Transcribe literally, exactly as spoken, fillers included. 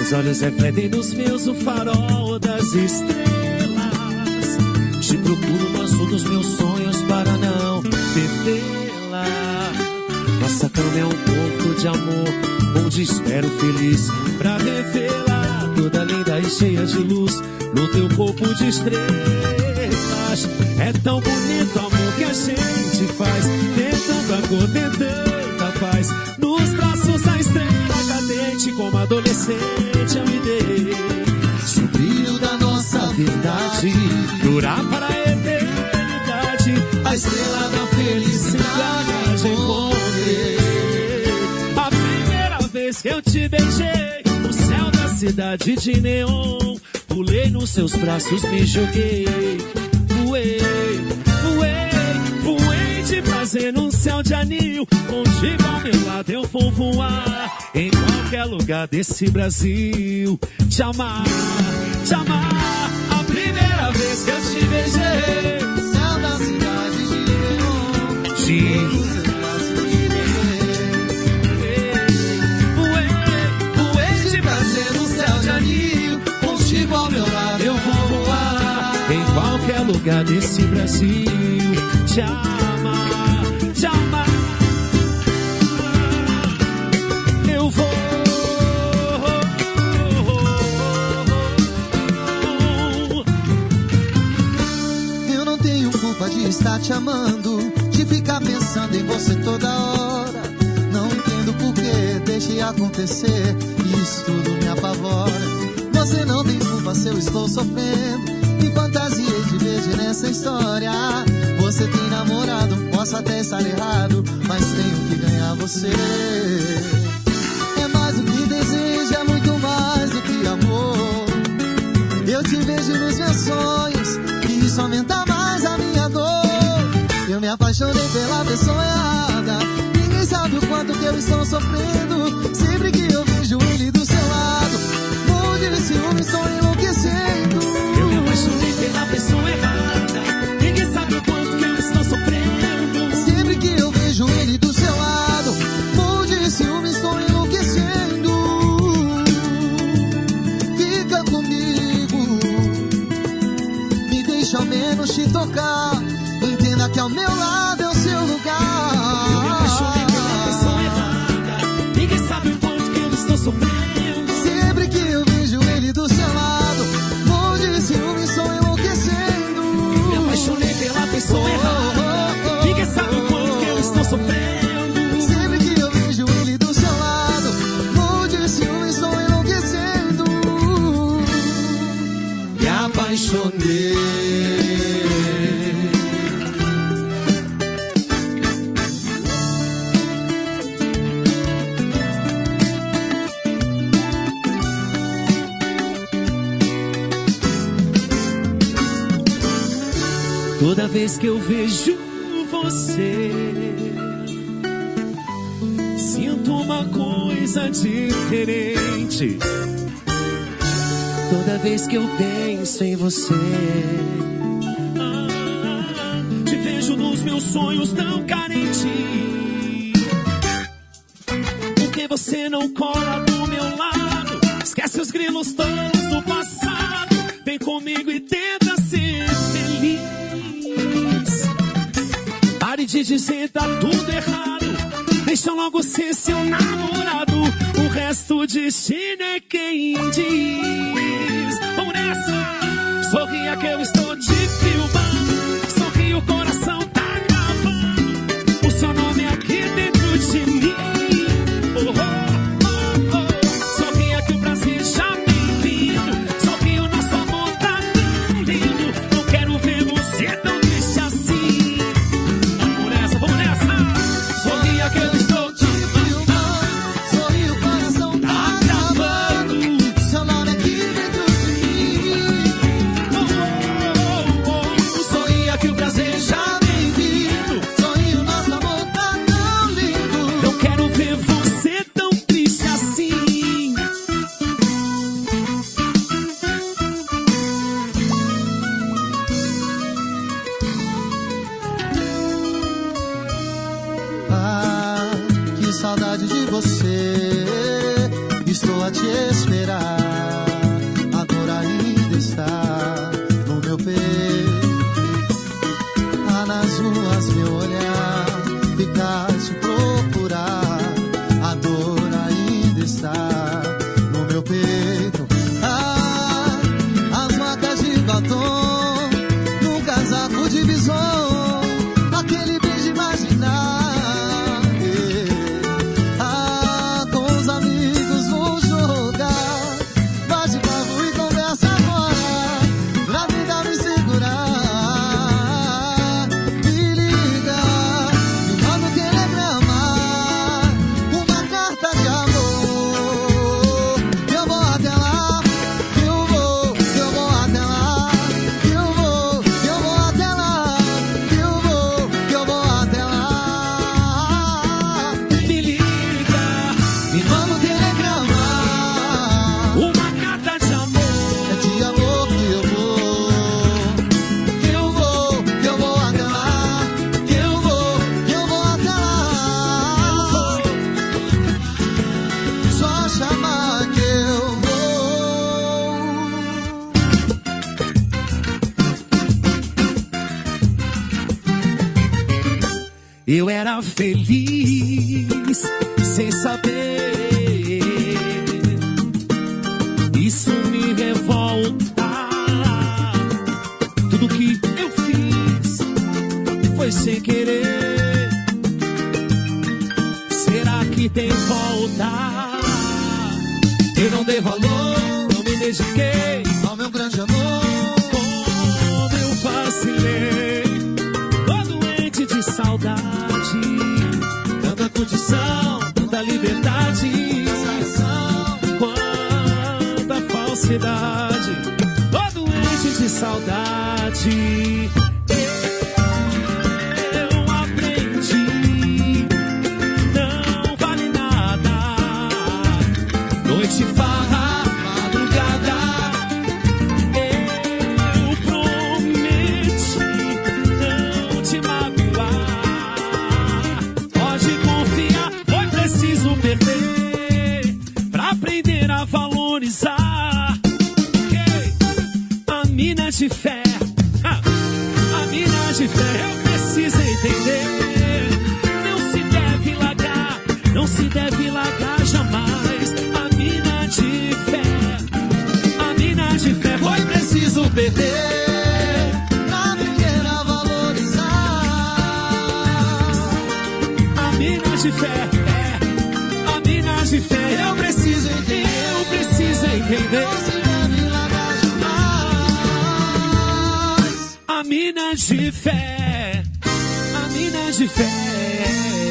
Seus olhos refletem nos meus o farol das estrelas. Te procuro no azul dos meus sonhos para não perdê-la. Nossa cama é um porto de amor, onde espero feliz pra revê-la. Toda linda e cheia de luz no teu corpo de estrelas. É tão bonito o amor que a gente faz, tem tanta cor, tem tanta paz. Nos braços da estrela cadente, como adolescente eu me dei. Se o brilho da nossa verdade durar para a eternidade, a estrela da felicidade encontrei. A primeira vez que eu te beijei, o céu da cidade de neon, pulei nos seus braços, me joguei. Voei, voei, voei de prazer num céu de anil. Contigo ao meu lado eu vou voar, em qualquer lugar desse Brasil. Te amar, te amar. A primeira vez que eu te beijei, o céu da cidade de neon, de... Contigo ao meu lado eu vou voar, em qualquer lugar desse Brasil. Te amar, te amar. Eu vou. Eu não tenho culpa de estar te amando, de ficar pensando em você toda hora. Não entendo por que deixei acontecer, isso tudo me apavora. Você não tem culpa se eu estou sofrendo e fantasiei de beijo nessa história. Você tem namorado, posso até estar errado, mas tenho que ganhar você. É mais do que desejo, é muito mais do que amor. Eu te vejo nos meus sonhos e isso aumenta mais a minha dor. Eu me apaixonei pela pessoa errada, ninguém sabe o quanto que eu estou sofrendo. Sempre que eu vejo ele do seu lado, de ciúme estou enlouquecendo. Eu me apaixonei pela pessoa errada, ninguém sabe o quanto que eu estou sofrendo. Sempre que eu vejo ele do seu lado, morro de ciúme, estou enlouquecendo. Fica comigo, me deixa ao menos te tocar. Entenda que ao meu lado é o seu lugar. Eu me apaixonei pela pessoa errada, ninguém sabe o quanto que eu estou sofrendo. Sempre que eu vejo ele do seu lado, morro de ciúme, estou enlouquecendo. Me apaixonei pela pessoa errada, ninguém sabe o quanto que eu estou sofrendo. Sempre que eu vejo ele do seu lado, morro de ciúme, estou enlouquecendo. Me apaixonei. Toda vez que eu vejo você, sinto uma coisa diferente. Toda vez que eu penso em você, ah, te vejo nos meus sonhos tão carente. Porque você não cola do meu lado, esquece os grilos todos do passado, vem comigo e tenta ser feliz. Pare de dizer tá tudo errado, deixa logo ser seu namorado, o resto o destino é quem diz. Vamos nessa, sorria que eu estou te filmando, sorri, o coração tá gravando, o seu nome é aqui dentro de mim. Oh, oh, oh, oh. Sorria que o Brasil já tem vindo, sorri, o nosso amor tá tão lindo, não quero ver você tão triste assim. Vamos nessa, vamos nessa, sorria que eu estou te filmando, sorri, o coração tá gravando, seu nome aqui dentro de mim. Oh, oh, oh, oh. Sorria que o prazer já vem vindo, Sorri, o nosso amor tá tão lindo, não quero ver você tão triste assim. ah, que saudade de você. Estou a te esperar. A dor ainda está no meu peito. Lá nas ruas meu olhar fica a te procurar. A dor ainda está no meu peito. Ah, as marcas de batom num casaco de bison, aquele beijo imaginar. Ah, com os amigos vou jogar bate papo e conversa agora, pra vida me segurar. Me liga, me manda um telegrama, uma carta de amor. Eu vou até lá, eu vou, eu vou até lá, eu vou, eu vou até lá, eu vou, eu vou até lá. Me liga, Me manda um telegrama, uma carta de amor. é de amor que eu vou. Eu vou, eu vou até lá, eu vou, eu vou até lá. Só chamar que eu vou. Eu era feliz sem saber. Isso me revolta. Tudo que eu fiz foi sem querer. Será que tem volta? Eu não dei valor, não me dediquei. Ao meu grande amor, Como eu vacilei, tô doente de saudade. Tanta condição, tanta liberdade, quanta falsidade. Tô doente de saudade. Eu aprendi, não vale nada. Noite, farra, madrugada. Eu prometi não te magoar. Pode confiar, foi preciso perder pra aprender a valorizar. Okay. A mina de fé, ah, a mina de fé, eu preciso entender. Não se deve largar, não se deve largar jamais. A mina de fé, a mina de fé, foi preciso perder pra aprender a valorizar. a mina de fé, é, a mina de fé, eu preciso entender, eu preciso entender. Não se deve largar jamais. A mina de fé, a mina de fé.